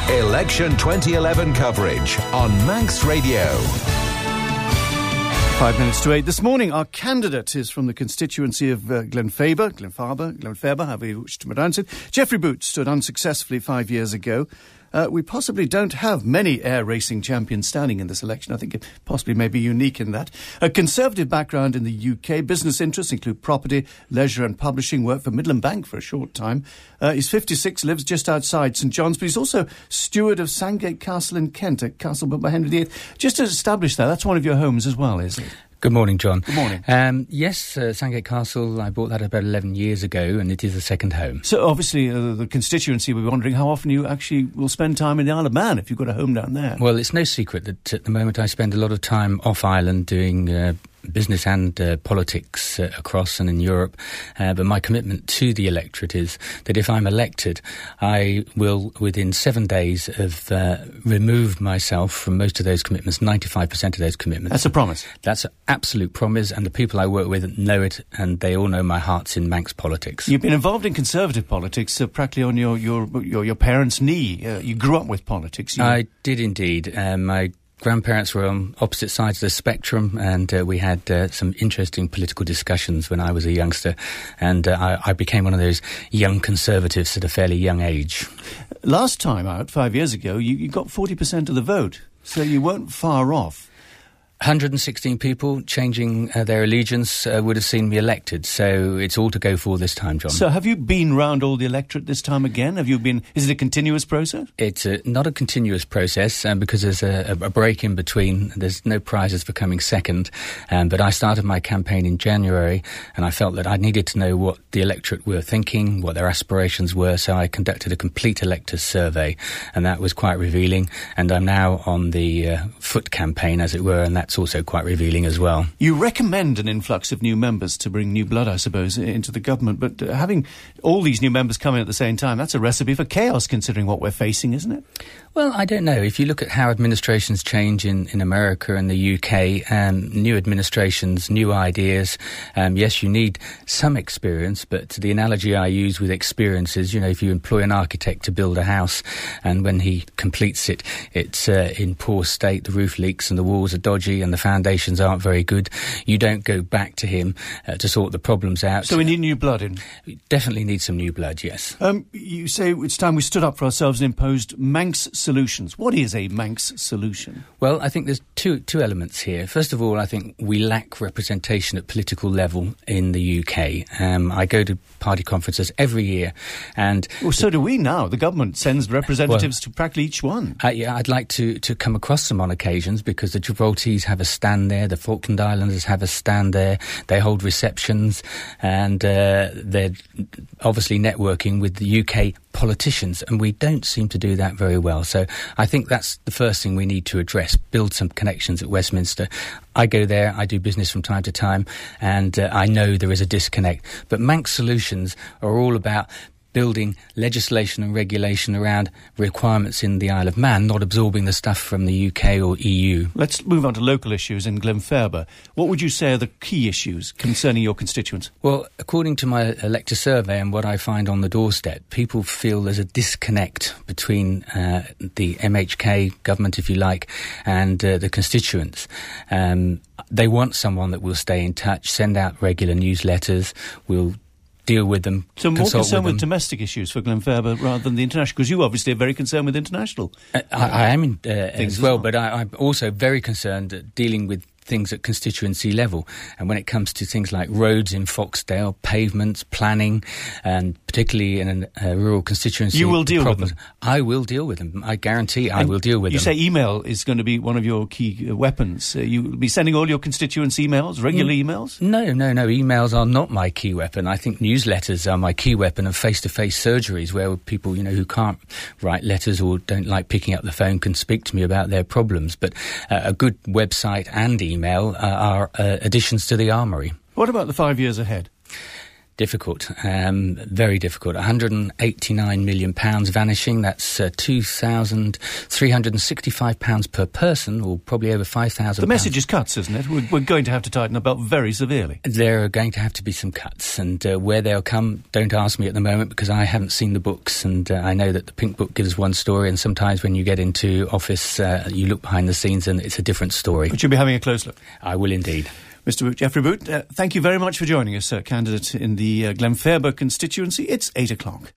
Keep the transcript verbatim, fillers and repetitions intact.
Election twenty eleven coverage on Manx Radio. Five minutes to eight this morning. Our candidate is from the constituency of uh, Glenfaber, Glenfaber, Glenfaber, however you wish to pronounce it. Geoffrey Boot stood unsuccessfully five years ago. Uh, we possibly don't have many air racing champions standing in this election. I think it possibly may be unique in that. A conservative background in the U K. Business interests include property, leisure and publishing. Worked for Midland Bank for a short time. Uh, he's fifty-six, lives just outside St John's, but he's also steward of Sandgate Castle in Kent, a castle built by Henry the eighth. Just to establish that, that's one of your homes as well, is it? Good morning, John. Good morning. Um, yes, uh, Sandgate Castle, I bought that about eleven years ago, and it is a second home. So obviously uh, the constituency will be wondering how often you actually will spend time in the Isle of Man if you've got a home down there. Well, it's no secret that at the moment I spend a lot of time off island doing uh, business and uh, politics uh, across and in Europe, uh, but my commitment to the electorate is that if I'm elected, I will, within seven days, have uh, removed myself from most of those commitments, ninety-five percent of those commitments. That's a promise. That's an absolute promise, and the people I work with know it, and they all know my heart's in Manx politics. You've been involved in Conservative politics uh, practically on your, your, your, your parents' knee. Uh, you grew up with politics. You... I did indeed. Um, my grandparents were on opposite sides of the spectrum, and uh, we had uh, some interesting political discussions when I was a youngster, and uh, I, I became one of those young conservatives at a fairly young age. Last time out, five years ago, you, you got forty percent of the vote, so you weren't far off. one hundred sixteen people changing uh, their allegiance uh, would have seen me elected, so it's all to go for this time, John. So have you been round all the electorate this time again? Have you been? Is it a continuous process? It's a, not a continuous process um, because there's a, a break in between. There's no prizes for coming second, um, but I started my campaign in January, and I felt that I needed to know what the electorate were thinking, what their aspirations were, so I conducted a complete electors survey, and that was quite revealing, and I'm now on the uh, foot campaign, as it were, and that It's also quite revealing as well. You recommend an influx of new members to bring new blood, I suppose, into the government, but uh, having all these new members come in at the same time, that's a recipe for chaos, considering what we're facing, isn't it? Well, I don't know. If you look at how administrations change in, in America and the U K, um, new administrations, new ideas, um, yes, you need some experience, but the analogy I use with experience is, you know, if you employ an architect to build a house, and when he completes it, it's uh, in poor state, the roof leaks and the walls are dodgy and the foundations aren't very good, you don't go back to him uh, to sort the problems out. So we need new blood in? We definitely need some new blood, yes. Um, you say it's time we stood up for ourselves and imposed Manx solutions. What is a Manx solution? Well, I think there's two two elements here. First of all, I think we lack representation at political level in the U K. Um, I go to party conferences every year, and... Well, so do we now. The government sends representatives well, to practically each one. Uh, yeah, I'd like to, to come across them on occasions, because the Gibraltars have a stand there, the Falkland Islanders have a stand there, they hold receptions, and uh, they're obviously networking with the U K politicians, and we don't seem to do that very well. So I think that's the first thing we need to address, build some connections at Westminster. I go there, I do business from time to time, and uh, I know there is a disconnect. But Manx solutions are all about building legislation and regulation around requirements in the Isle of Man, not absorbing the stuff from the U K or E U. Let's move on to local issues in Glenfaber. What would you say are the key issues concerning your constituents? Well, according to my elector survey and what I find on the doorstep, people feel there's a disconnect between uh, the M H K government, if you like, and uh, the constituents. Um, they want someone that will stay in touch, send out regular newsletters, will deal with them. So more concerned with, with domestic issues for Glenfaber rather than the international, because you obviously are very concerned with international. Uh, I, I am in, uh, as well, well. but I, I'm also very concerned at dealing with things at constituency level. And when it comes to things like roads in Foxdale, pavements, planning, and particularly in a, a rural constituency... You will deal problems, with them? I will deal with them. I guarantee I and will deal with you them. You say email is going to be one of your key uh, weapons. Uh, you will be sending all your constituents emails, regular mm. emails? No, no, no. Emails are not my key weapon. I think newsletters are my key weapon, and face-to-face surgeries where people, you know, who can't write letters or don't like picking up the phone can speak to me about their problems. But uh, a good website and email uh, are uh, additions to the armoury. What about the five years ahead? difficult, um, very difficult. one hundred eighty-nine million pounds vanishing. That's uh, two thousand three hundred sixty-five pounds per person, or probably over five thousand. The message is cuts, isn't it? We're, we're going to have to tighten the belt very severely. There are going to have to be some cuts, and uh, where they'll come, don't ask me at the moment, because I haven't seen the books, and uh, I know that the Pink Book gives one story, and sometimes when you get into office, uh, you look behind the scenes and it's a different story. But you'll be having a close look. I will indeed. Mister Boot, Geoffrey Boot, uh, thank you very much for joining us, uh, candidate in the uh, Glenferber constituency. It's eight o'clock.